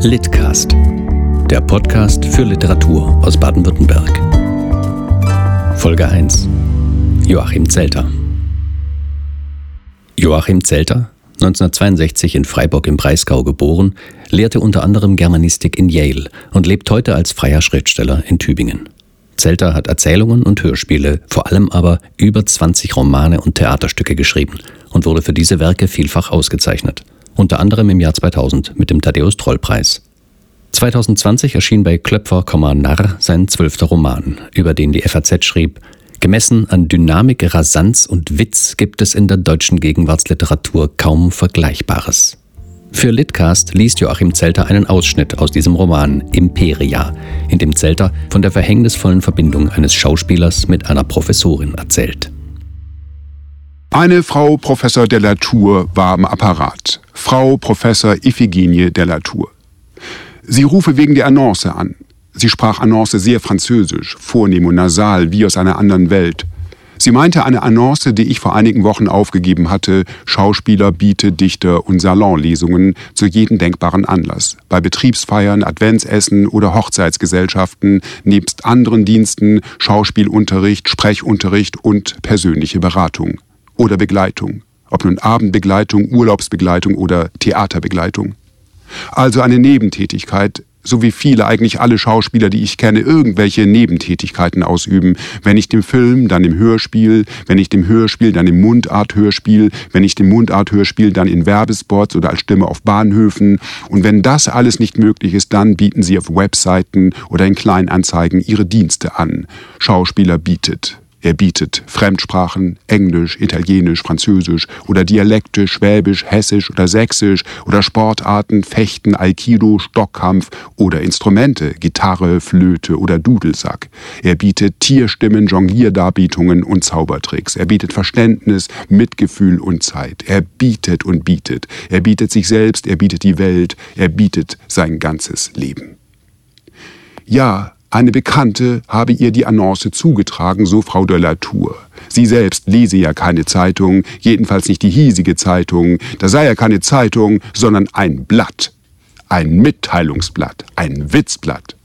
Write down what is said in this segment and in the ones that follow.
Litcast, der Podcast für Literatur aus Baden-Württemberg. Folge 1: Joachim Zelter. Joachim Zelter, 1962 in Freiburg im Breisgau geboren, lehrte unter anderem Germanistik in Yale und lebt heute als freier Schriftsteller in Tübingen. Zelter hat Erzählungen und Hörspiele, vor allem aber über 20 Romane und Theaterstücke geschrieben und wurde für diese Werke vielfach ausgezeichnet. Unter anderem im Jahr 2000 mit dem Thaddäus-Troll-Preis. 2020 erschien bei Klöpfer, Narr sein 12. Roman, über den die FAZ schrieb: Gemessen an Dynamik, Rasanz und Witz gibt es in der deutschen Gegenwartsliteratur kaum Vergleichbares. Für Litcast liest Joachim Zelter einen Ausschnitt aus diesem Roman Imperia, in dem Zelter von der verhängnisvollen Verbindung eines Schauspielers mit einer Professorin erzählt. Eine Frau Professor de la Tour war am Apparat. Frau Professor Iphigenie de la Tour. Sie rufe wegen der Annonce an. Sie sprach Annonce sehr französisch, vornehm und nasal, wie aus einer anderen Welt. Sie meinte eine Annonce, die ich vor einigen Wochen aufgegeben hatte: Schauspieler, Biete, Dichter und Salonlesungen zu jedem denkbaren Anlass. Bei Betriebsfeiern, Adventsessen oder Hochzeitsgesellschaften, nebst anderen Diensten, Schauspielunterricht, Sprechunterricht und persönliche Beratung. Oder Begleitung. Ob nun Abendbegleitung, Urlaubsbegleitung oder Theaterbegleitung. Also eine Nebentätigkeit, so wie eigentlich alle Schauspieler, die ich kenne, irgendwelche Nebentätigkeiten ausüben. Wenn nicht im Film, dann im Hörspiel. Wenn nicht im Hörspiel, dann im Mundart-Hörspiel. Wenn nicht im Mundart-Hörspiel, dann in Werbespots oder als Stimme auf Bahnhöfen. Und wenn das alles nicht möglich ist, dann bieten sie auf Webseiten oder in Kleinanzeigen ihre Dienste an. Schauspieler bietet. Er bietet Fremdsprachen, Englisch, Italienisch, Französisch oder Dialekte, Schwäbisch, Hessisch oder Sächsisch oder Sportarten, Fechten, Aikido, Stockkampf oder Instrumente, Gitarre, Flöte oder Dudelsack. Er bietet Tierstimmen, Jonglierdarbietungen und Zaubertricks. Er bietet Verständnis, Mitgefühl und Zeit. Er bietet und bietet. Er bietet sich selbst, er bietet die Welt, er bietet sein ganzes Leben. Ja, eine Bekannte habe ihr die Annonce zugetragen, so Frau de la Tour. Sie selbst lese ja keine Zeitung, jedenfalls nicht die hiesige Zeitung. Da sei ja keine Zeitung, sondern ein Blatt. Ein Mitteilungsblatt, ein Witzblatt.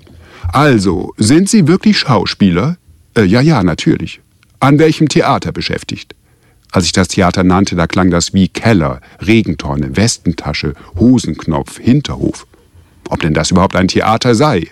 Also, sind Sie wirklich Schauspieler? Ja, natürlich. An welchem Theater beschäftigt? Als ich das Theater nannte, da klang das wie Keller, Regentonne, Westentasche, Hosenknopf, Hinterhof. Ob denn das überhaupt ein Theater sei?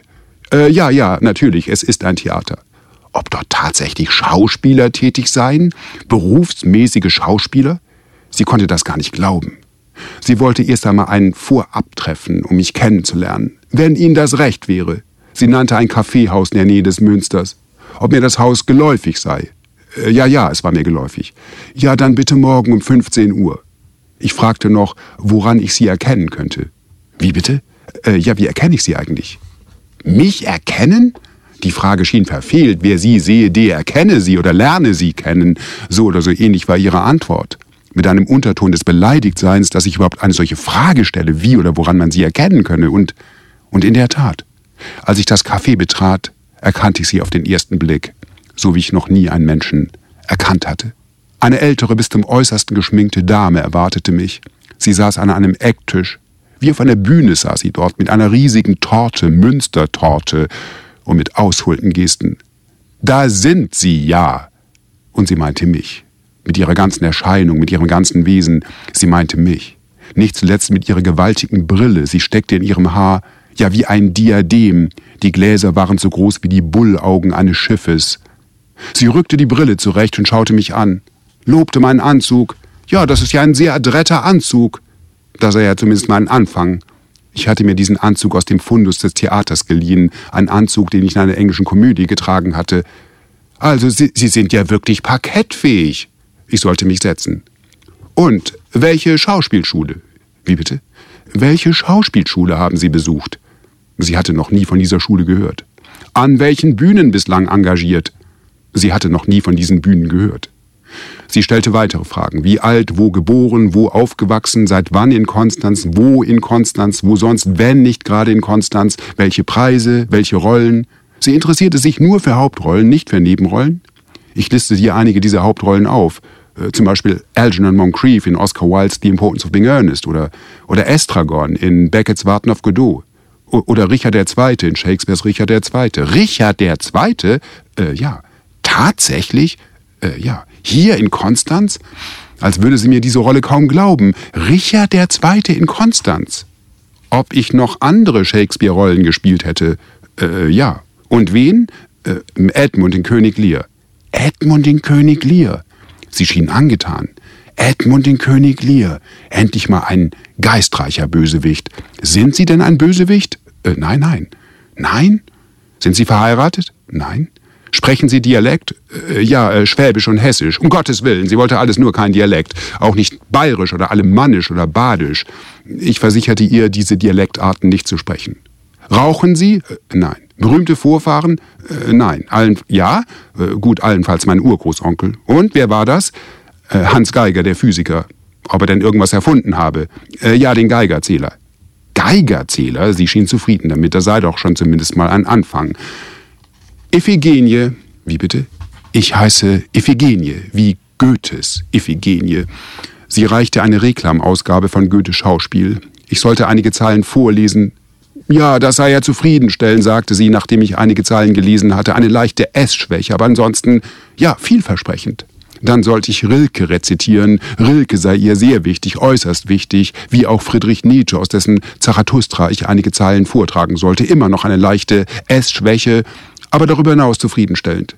Ja, natürlich, es ist ein Theater. Ob dort tatsächlich Schauspieler tätig seien? Berufsmäßige Schauspieler? Sie konnte das gar nicht glauben. Sie wollte erst einmal ein Vorabtreffen, um mich kennenzulernen. Wenn Ihnen das recht wäre. Sie nannte ein Kaffeehaus in der Nähe des Münsters. Ob mir das Haus geläufig sei? Ja, es war mir geläufig. Ja, dann bitte morgen um 15 Uhr. Ich fragte noch, woran ich Sie erkennen könnte. Wie bitte? Ja, wie erkenne ich Sie eigentlich? Mich erkennen? Die Frage schien verfehlt. Wer sie sehe, der erkenne sie oder lerne sie kennen. So oder so ähnlich war ihre Antwort. Mit einem Unterton des Beleidigtseins, dass ich überhaupt eine solche Frage stelle, wie oder woran man sie erkennen könne. Und in der Tat, als ich das Café betrat, erkannte ich sie auf den ersten Blick, so wie ich noch nie einen Menschen erkannt hatte. Eine ältere, bis zum Äußersten geschminkte Dame erwartete mich. Sie saß an einem Ecktisch. Wie auf einer Bühne saß sie dort mit einer riesigen Torte, Münstertorte, und mit ausholenden Gesten. Da sind Sie ja! Und sie meinte mich. Mit ihrer ganzen Erscheinung, mit ihrem ganzen Wesen. Sie meinte mich. Nicht zuletzt mit ihrer gewaltigen Brille. Sie steckte in ihrem Haar, ja wie ein Diadem. Die Gläser waren so groß wie die Bullaugen eines Schiffes. Sie rückte die Brille zurecht und schaute mich an. Lobte meinen Anzug. Ja, das ist ja ein sehr adretter Anzug. Das sei ja zumindest mal ein Anfang. Ich hatte mir diesen Anzug aus dem Fundus des Theaters geliehen, einen Anzug, den ich in einer englischen Komödie getragen hatte. Also, Sie sind ja wirklich parkettfähig. Ich sollte mich setzen. Und welche Schauspielschule? Wie bitte? Welche Schauspielschule haben Sie besucht? Sie hatte noch nie von dieser Schule gehört. An welchen Bühnen bislang engagiert? Sie hatte noch nie von diesen Bühnen gehört. Sie stellte weitere Fragen. Wie alt, wo geboren, wo aufgewachsen, seit wann in Konstanz, wo sonst, wenn nicht gerade in Konstanz, welche Preise, welche Rollen. Sie interessierte sich nur für Hauptrollen, nicht für Nebenrollen. Ich listete hier einige dieser Hauptrollen auf. Zum Beispiel Algernon Moncrief in Oscar Wildes The Importance of Being Earnest oder Estragon in Becketts Warten auf Godot oder Richard II. In Shakespeares Richard II. Richard II.? Ja, tatsächlich, ja, hier in Konstanz? Als würde sie mir diese Rolle kaum glauben. Richard II. In Konstanz. Ob ich noch andere Shakespeare-Rollen gespielt hätte? Ja. Und wen? Edmund in König Lear. Edmund in König Lear. Sie schien angetan. Edmund in König Lear. Endlich mal ein geistreicher Bösewicht. Sind Sie denn ein Bösewicht? Nein. Nein? Sind Sie verheiratet? Nein. Sprechen Sie Dialekt? Ja, Schwäbisch und Hessisch. Um Gottes Willen, sie wollte alles nur kein Dialekt. Auch nicht Bayerisch oder Alemannisch oder Badisch. Ich versicherte ihr, diese Dialektarten nicht zu sprechen. Rauchen Sie? Nein. Berühmte Vorfahren? Nein. Gut, allenfalls mein Urgroßonkel. Und, wer war das? Hans Geiger, der Physiker. Ob er denn irgendwas erfunden habe? Ja, den Geigerzähler. Geigerzähler? Sie schien zufrieden damit, das sei doch schon zumindest mal ein Anfang. Iphigenie. Wie bitte? Ich heiße Iphigenie, wie Goethes Iphigenie. Sie reichte eine Reklamausgabe von Goethes Schauspiel. Ich sollte einige Zeilen vorlesen. Ja, das sei ja zufriedenstellend, sagte sie, nachdem ich einige Zeilen gelesen hatte. Eine leichte Essschwäche, aber ansonsten, ja, vielversprechend. Dann sollte ich Rilke rezitieren. Rilke sei ihr sehr wichtig, äußerst wichtig, wie auch Friedrich Nietzsche, aus dessen Zarathustra ich einige Zeilen vortragen sollte. Immer noch eine leichte Essschwäche, aber darüber hinaus zufriedenstellend.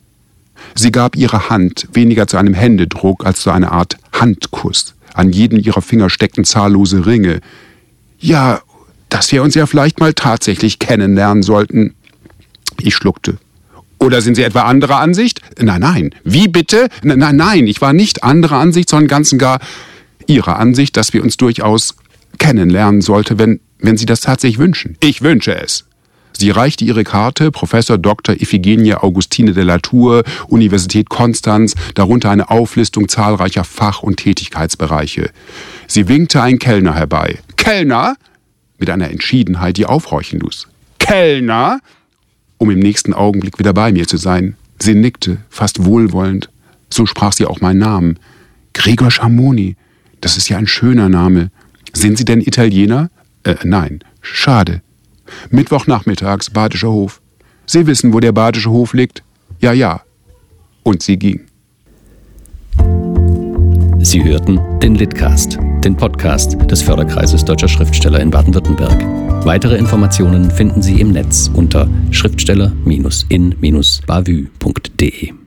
Sie gab ihre Hand weniger zu einem Händedruck als zu einer Art Handkuss. An jedem ihrer Finger steckten zahllose Ringe. Ja, dass wir uns ja vielleicht mal tatsächlich kennenlernen sollten. Ich schluckte. Oder sind Sie etwa anderer Ansicht? Nein. Wie bitte? Nein, ich war nicht anderer Ansicht, sondern ganz und gar Ihrer Ansicht, dass wir uns durchaus kennenlernen sollten, wenn Sie das tatsächlich wünschen. Ich wünsche es. Sie reichte ihre Karte, Professor Dr. Iphigenie Augustine de la Tour, Universität Konstanz, darunter eine Auflistung zahlreicher Fach- und Tätigkeitsbereiche. Sie winkte einen Kellner herbei. Kellner? Mit einer Entschiedenheit, die aufhorchen ließ. Kellner? Um im nächsten Augenblick wieder bei mir zu sein. Sie nickte, fast wohlwollend. So sprach sie auch meinen Namen. Gregor Schamoni. Das ist ja ein schöner Name. Sind Sie denn Italiener? Nein. Schade. Mittwochnachmittags, Badischer Hof. Sie wissen, wo der Badische Hof liegt? Ja. Und sie ging. Sie hörten den Litcast, den Podcast des Förderkreises Deutscher Schriftsteller in Baden-Württemberg. Weitere Informationen finden Sie im Netz unter schriftsteller-in-bavü.de.